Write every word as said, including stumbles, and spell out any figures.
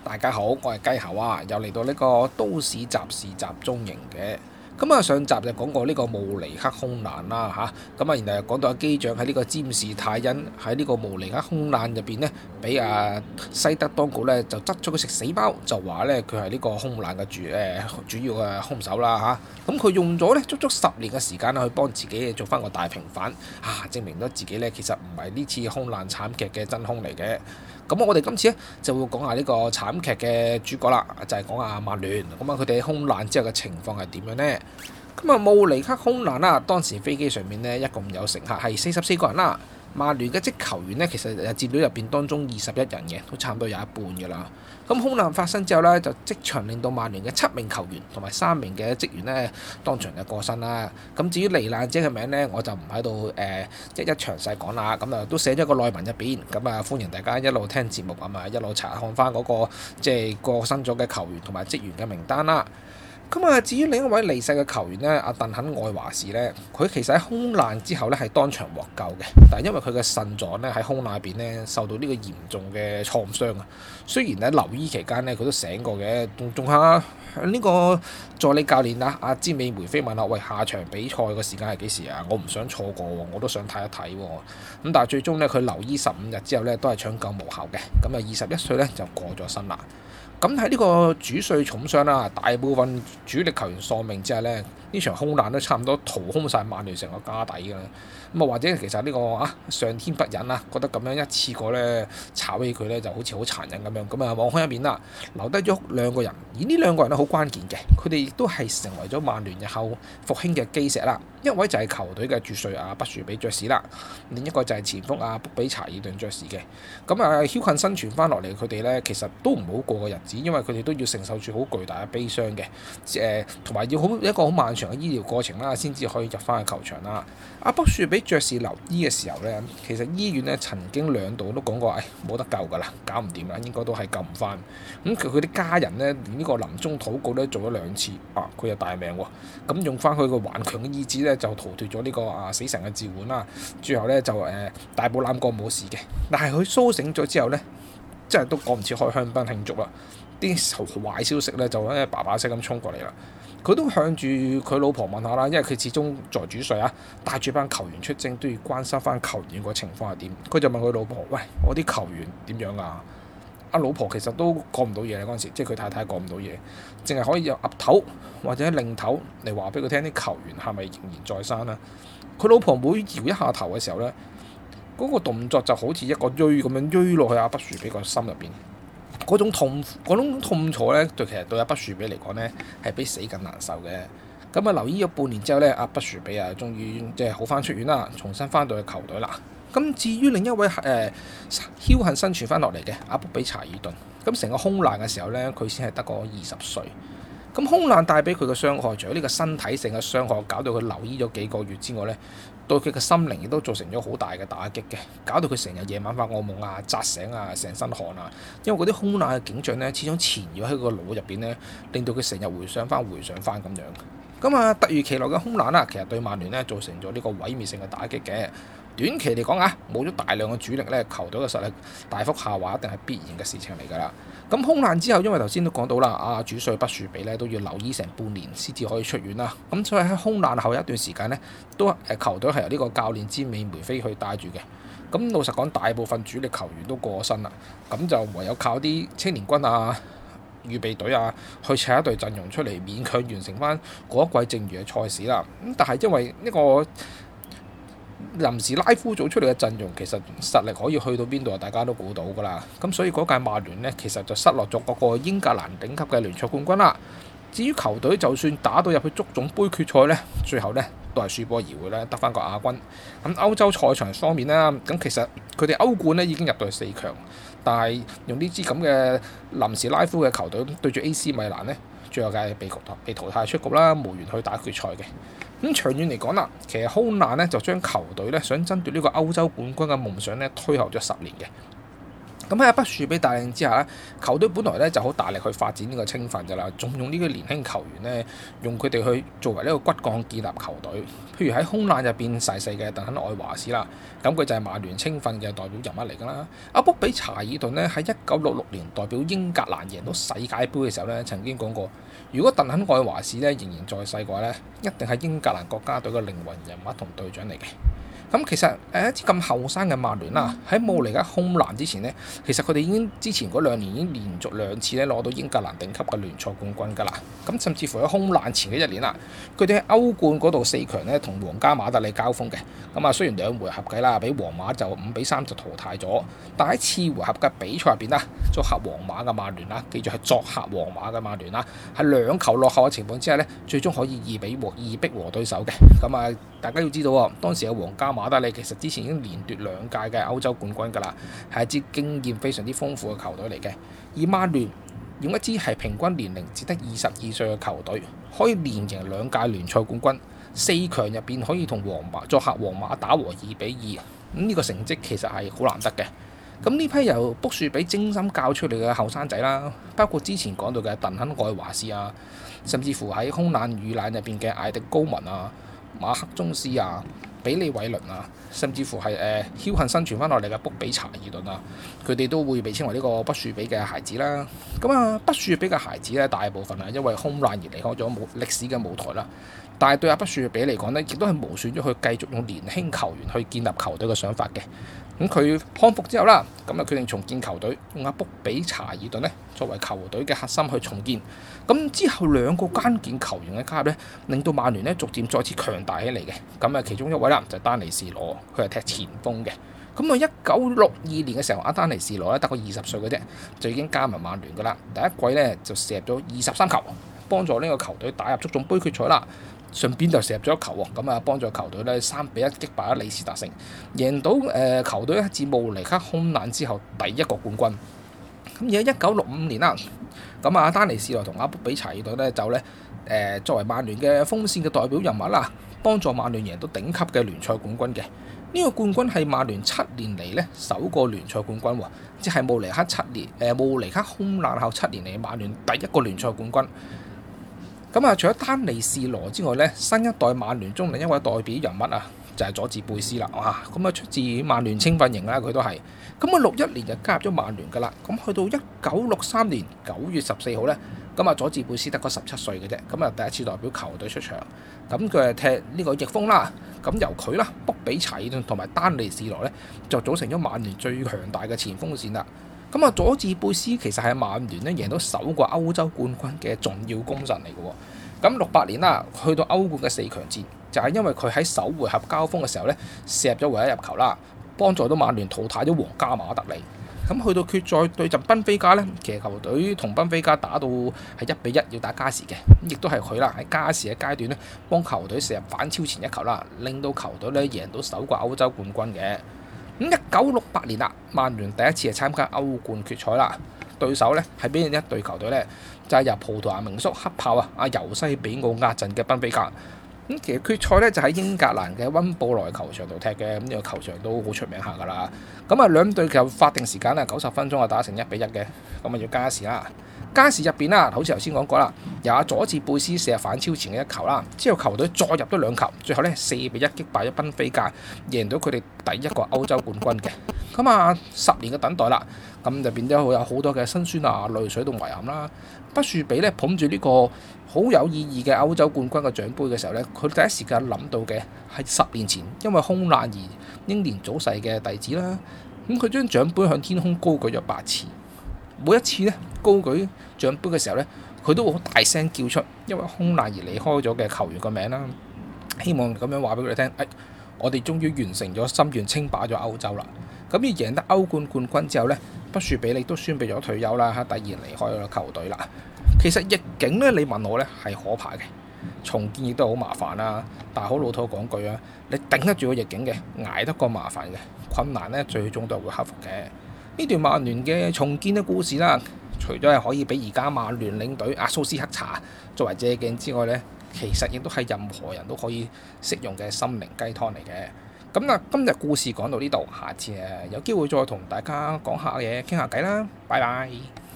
大家好，我係雞猴啊，又嚟到呢個都市雜事集中營嘅。咁啊，上集就講過呢個慕尼黑空難啦嚇，咁啊，然後又講到阿機長喺呢個詹士泰恩喺呢個慕尼黑空難入邊呢，俾阿西德當局呢就執咗佢食死貓，就話呢，佢係呢個空難嘅主誒、呃、主要嘅兇手啦嚇。咁、啊、佢用咗呢足足十年嘅時間去幫自己做翻個大平反啊，證明咗自己呢其實唔係呢次空難慘劇嘅真兇嚟嘅。咁我哋今次咧就會講下呢個慘劇嘅主角啦，就係、是、講下曼聯。咁啊，佢哋喺空難之後嘅情況係點樣呢？咁啊，慕尼黑空難啦，當時飛機上面呢，一共有乘客係四十四個人啦。曼聯嘅職球員呢，其實佔到入邊當中二十一人嘅，都差唔多有一半嘅啦。咁空難發生之後呢，就即場令到曼聯嘅七名球員同埋三名嘅職員呢，當場就過身啦。咁至於罹難者嘅名呢，我就唔喺度誒一一詳細講啦。咁啊都寫咗個內文入邊，咁啊歡迎大家一路聽節目啊嘛，一路查看翻嗰個即係過身咗嘅球員同埋職員嘅名單啦。咁啊，至於另一位離世嘅球員呢，阿鄧肯愛華士呢，佢其實喺空難之後呢係當場獲救嘅，但係因為佢嘅腎臟呢喺空難入邊呢受到呢個嚴重嘅創傷啊。雖然喺留醫期間呢，佢都醒過嘅，仲仲下呢個助理教練啊，阿詹美梅菲問下：喂，下場比賽嘅時間係幾時啊？我唔想錯過喎，我都想睇一睇喎。咁但係最終呢，佢留醫十五日之後呢，都係搶救無效嘅。咁啊，二十一歲呢，就過咗身啦。咁喺呢個主帥重傷啦，大部分主力球員喪命之後呢，呢場空難都差唔多掏空晒曼聯成個家底㗎啦。咁啊，或者其實呢個啊上天不忍啊，覺得咁樣一次過呢炒起佢呢就好似好殘忍咁樣，咁啊網開一面啦，留低咗兩個人，而呢兩個人咧好關鍵嘅，佢哋亦都係成為咗曼聯日後復興嘅基石啦。一位就係球隊嘅主帥啊，畢樹比爵士啦，另一個就係前鋒啊，卜比查爾頓爵士嘅。咁啊，僥倖生存翻落嚟，佢哋呢其實都唔好過嘅日子，因為佢哋都要承受住好巨大嘅悲傷嘅，誒同埋要好一個好漫長嘅醫療過程啦，先至可以入翻去球場啦。阿卜樹比爵士留醫嘅時候呢，其實醫院呢曾經兩度都講過，誒冇得救㗎啦，搞唔掂啦，應該都係救唔翻。咁佢佢啲家人呢，連呢個臨終禱告咧做咗兩次，啊佢又大命喎，咁用翻佢個頑強嘅意志呢，就逃脫咗呢個啊死神嘅召喚啦。最後呢，就誒、呃、大步攬過冇事嘅，但係佢甦醒咗之後呢，真係都趕唔切開香檳慶祝啦。啲壞消息呢，就咧爸爸聲咁衝過嚟啦。佢都向住佢老婆問下啦，因為佢始終在主帥啊，帶住班球員出征都要關心翻球員個情況係點。佢就問佢老婆：喂，我啲球員點樣啊？阿老婆其實都講唔到嘢嗰陣時，即係佢太太講唔到嘢，淨係可以有岌頭或者擰頭嚟話俾佢聽啲球員係咪仍然在生啦。佢老婆每搖一下頭嘅時候呢，嗰、那個動作就好似一個錐咁樣錐落去阿畢樹比個心入邊。嗰種痛嗰種痛楚咧，對其實對阿畢樹比嚟講咧，係比死更難受嘅。咁啊，留醫咗半年之後咧，阿畢樹比啊，終於即係好翻出院啦，重新翻到去球隊啦。咁至於另一位誒、呃、僥倖生存翻落嚟嘅阿卜比查爾頓，咁成個空難嘅時候咧，佢先係得個二十歲。咁空難帶俾佢嘅傷害，除咗呢個身體性嘅傷害，搞到佢留醫咗幾個月之外咧，對佢嘅心靈亦都造成咗好大嘅打擊嘅，搞到佢成日夜晚發噩夢啊、扎醒啊、成身汗啊，因為嗰啲空難嘅景象咧，始終纏繞喺個腦入邊咧，令到佢成日回想翻、回想翻咁樣。咁啊，突如其來嘅空難啦，其實對曼聯咧造成咗呢個毀滅性嘅打擊嘅。短期嚟講啊，冇咗大量嘅主力咧，球隊嘅實力大幅下滑，一定係必然嘅事情嚟㗎啦。咁空難之後，因為頭先都講到啦，啊主帥畢樹比咧都要留醫成半年先至可以出院啦。咁所以喺空難後一段時間咧，都誒球隊係由呢個教練詹美梅菲去帶住嘅。咁老實講，大部分主力球員都過身啦，咁就唯有靠啲青年軍啊、預備隊啊去砌一隊陣容出嚟，勉強完成翻嗰一季剩餘嘅賽事啦。咁但係因為呢個臨時拉夫組出嚟嘅陣容，其實實力可以去到邊度，大家都估到㗎啦。咁所以嗰屆曼聯呢，其實就失落咗嗰個英格蘭頂級嘅聯賽冠軍啦。至於球隊，就算打到入去足總杯決賽呢，最後呢都係輸波而回咧，得翻個亞軍。咁歐洲賽場方面呢，咁其實佢哋歐冠呢已經入到去四強，但係用呢支咁嘅臨時拉夫嘅球隊對住 A C 米蘭呢，最後梗係被被淘汰出局啦，無緣去打決賽嘅。咁長遠嚟講啦，其實空難咧就將球隊咧想爭奪呢個歐洲冠軍嘅夢想咧推後咗十年嘅。 咁喺畢樹比帶領之下咧，球隊本來咧就好大力去發展呢個青訓㗎啦，仲用呢個年輕球員咧，用佢哋去作為呢個骨幹建立球隊。譬如喺空難入邊逝世嘅鄧肯愛華士啦，咁佢就係曼聯青訓嘅代表人物嚟㗎啦。阿卜比查爾頓咧喺一九六六年代表英格蘭贏到世界盃嘅時候咧，曾經講過，如果鄧肯愛華士咧仍然在世嘅話咧，一定係英格蘭國家隊嘅靈魂人物同隊長嚟嘅。咁其實誒一支咁後生嘅曼聯啦，喺冇嚟緊空難之前呢，其實佢哋已經之前嗰兩年已經連續兩次咧攞到英格蘭頂級嘅聯賽冠軍㗎啦。咁甚至乎喺空難前嘅一年啦，佢哋喺歐冠嗰度四強咧同皇家馬德里交鋒嘅。咁啊，雖然兩回合計啦，俾皇馬就五比三就淘汰咗，但喺次回合嘅比賽入邊啦，作客皇馬嘅曼聯啦，記住係作客皇馬嘅曼聯啦，係兩球落後嘅情況之下咧，最終可以二比和二逼和對手嘅。咁啊，大家要知道喎，當時嘅皇家馬德里其實之前已經連奪兩屆嘅歐洲冠軍㗎啦，係一支經驗非常之豐富嘅球隊嚟嘅。而曼聯用一支係平均年齡只得二十二歲嘅球隊，可以連贏兩屆聯賽冠軍，四強入邊可以同皇馬作客皇馬打和二比二，咁呢個成績其實係好難得嘅。咁呢批由卜樹比精心教出嚟嘅後生仔啦，包括之前講到嘅鄧肯愛華士啊，甚至乎喺空難遇難入邊嘅艾迪高文啊、馬克宗斯啊、比利偉倫啊，甚至乎係誒僥倖生存翻落嚟嘅卜比查爾頓啊，佢哋都會被稱為呢個畢樹比嘅孩子啦。咁啊，畢樹比嘅孩子咧，大部分係因為空難而離開咗舞歷史嘅舞台啦。但係對阿畢樹比嚟講呢，亦都係無損咗佢繼續用年輕球員去建立球隊嘅想法嘅。咁佢康復之後啦，咁啊決定重建球隊，用阿卜比查爾頓呢作為球隊嘅核心去重建。咁之後兩個關鍵球員嘅加入呢，令到曼聯呢逐漸再次強大起嚟嘅。咁啊其中一位啦就係丹尼士羅，佢係踢前鋒嘅。咁啊一九六二年嘅時候，阿丹尼士羅咧得個二十歲嘅啫，就已經加盟曼聯噶啦。第一季呢就射入咗二十三球，幫助呢個球隊打入足總杯決賽啦。順便就射入咗一球喎，咁啊幫助球隊咧三比一擊敗咗李斯特城，贏到誒、呃、球隊自慕尼黑空難之後第一個冠軍。咁而喺一九六五年啦，咁啊丹尼士羅同阿卜比查爾頓咧就咧誒、呃、作為曼聯嘅鋒線嘅代表人物啦，幫助曼聯贏到頂級嘅聯賽冠軍嘅。呢、這個冠軍係曼聯七年嚟咧首個聯賽冠軍喎，即係慕尼黑七年誒慕尼黑空難後七年嚟曼聯第一個聯賽冠軍。咁啊，除咗丹尼士羅之外咧，新一代曼聯中另一位代表人物啊，就係佐治貝斯啦。哇，咁啊出自曼聯青訓營啦，佢都係。咁啊六一年就加入咗曼聯噶啦。咁去到一九六三年九月十四號咧，咁啊佐治貝斯得個十七歲嘅啫。咁啊第一次代表球隊出場。咁佢係踢呢個翼鋒啦。咁由佢啦，卜比查爾頓同埋丹尼士羅咧，就組成咗曼聯最強大嘅前鋒線啦。咁啊，佐治貝斯其實係曼聯咧贏到首個歐洲冠軍嘅重要功臣嚟嘅喎。咁六八年啦，去到歐冠嘅四強戰，就係因為佢喺首回合交鋒嘅時候咧，射入咗唯一入球啦，幫助到曼聯淘汰咗皇家馬德里。咁去到決賽對陣賓菲加咧，其實球隊同賓菲加打到係一比一，要打加時嘅，亦都係佢啦喺加時嘅階段咧，幫球隊射入反超前一球啦，令到球隊咧贏到首個歐洲冠軍嘅。咁一九六八年啦，曼聯第一次係參加歐冠決賽啦，對手咧係邊一隊球隊咧？就係、是、由葡萄牙名宿黑豹啊，阿尤西比奧壓陣嘅賓菲加。咁其實決賽咧就喺英格蘭嘅溫布萊球場度踢嘅，咁、這、呢個球場都好出名下噶啦。咁啊兩隊就法定時間啊九十分鐘啊打成一比一嘅，咁啊要加時啦。加時入邊啦，好似頭先講過啦，由阿佐治貝斯射入反超前嘅一球啦，之後球隊再入咗兩球，最後咧四比一擊敗咗賓菲加，贏到佢哋第一個歐洲冠軍嘅。咁啊十年嘅等待啦，咁就變咗有好多嘅辛酸啊、淚水同遺憾啦。畢樹比咧捧住呢個好有意義嘅歐洲冠軍嘅獎杯嘅時候咧，佢第一時間諗到嘅係十年前因為空難而英年早逝嘅弟子啦。咁佢將獎杯向天空高舉咗八次。每一次咧高舉獎杯嘅時候咧，佢都會好大聲叫出因為空難而離開咗嘅球員個名啦，希望咁樣話俾佢哋聽，誒、哎，我哋終於完成咗心願，稱霸咗歐洲啦。咁而贏得歐冠冠軍之後咧，畢樹比利都宣布咗退休啦，第二年離開咗球隊啦。其實逆境咧，你問我咧係可怕嘅，重建亦都好麻煩啦。但係好老土講句啊，你頂得住個逆境嘅，捱得過麻煩嘅困難咧，最終都係會克服嘅。呢段曼聯嘅重建嘅故事啦，除咗係可以俾而家曼聯領隊阿蘇斯克查作為借鏡之外呢，其實亦都係任何人都可以適用嘅心靈雞湯嚟嘅。 咁嗱，今日故事講到呢度，下次誒有機會再同大家講下嘢，傾下偈啦，拜拜。